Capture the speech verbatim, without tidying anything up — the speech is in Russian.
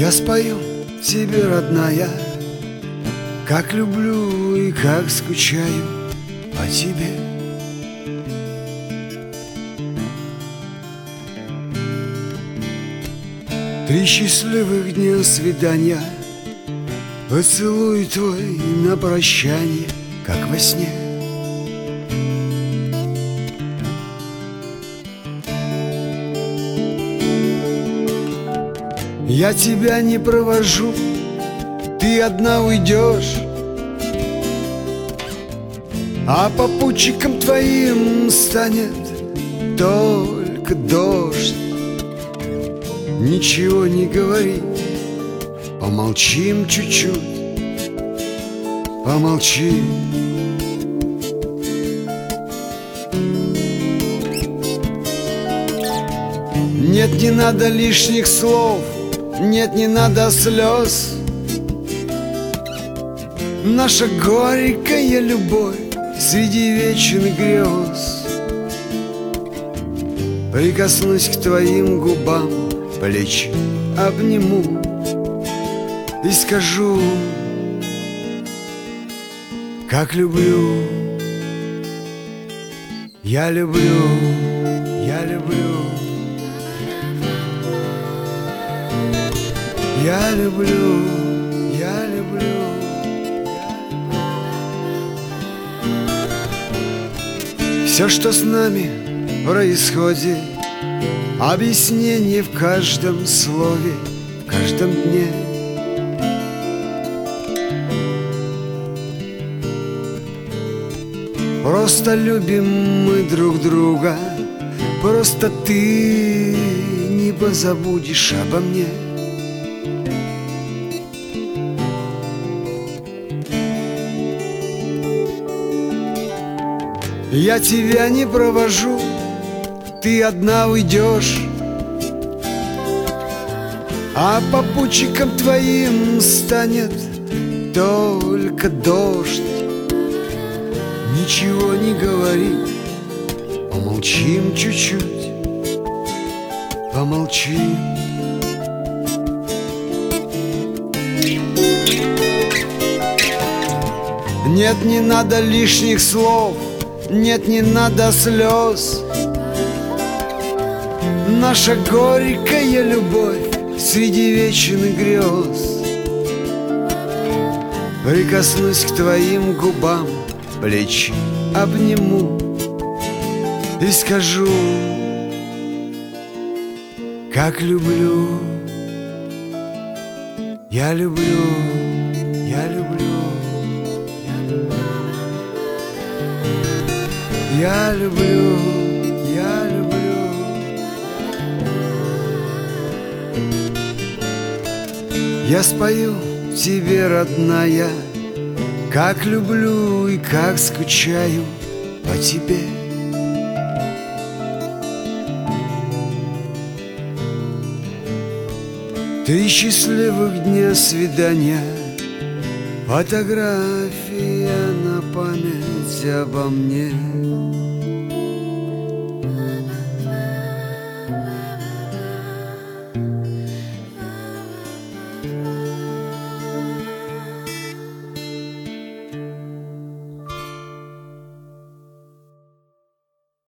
Я спою тебе, родная, как люблю и как скучаю по тебе. Три счастливых дня свидания, поцелуй твой на прощание, как во сне. Я тебя не провожу, ты одна уйдешь, а попутчиком твоим станет только дождь. Ничего не говори, помолчим чуть-чуть, помолчим. Нет, не надо лишних слов, нет, не надо слез. Наша горькая любовь среди вечных грез. Прикоснусь к твоим губам, плечи обниму и скажу, как люблю. Я люблю, я люблю, я люблю, я люблю. Все, что с нами происходит, объяснение в каждом слове, в каждом дне. Просто любим мы друг друга, просто ты не позабудешь обо мне. Я тебя не провожу, ты одна уйдешь, а попутчиком твоим станет только дождь. Ничего не говори, помолчим чуть-чуть, помолчим. Нет, не надо лишних слов, нет, не надо слез. Наша горькая любовь среди вечных грез. Прикоснусь к твоим губам, плечи обниму и скажу, как люблю. Я люблю, я люблю, я люблю, я люблю. Я спою тебе, родная, как люблю и как скучаю по тебе. Три счастливых дня свидания, фотография на память обо мне. Thank you.